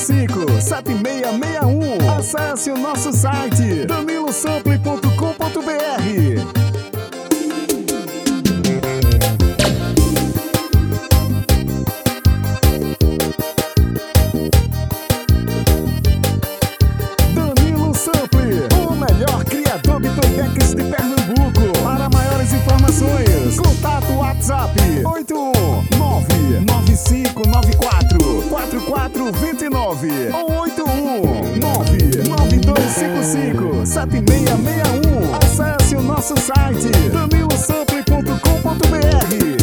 3255-7661. Acesse o nosso site danilosample.com.br. Playbackers de Pernambuco. Para maiores informações, contato WhatsApp 81995944429 ou 81992557661. Acesse o nosso site danilosample.com.br.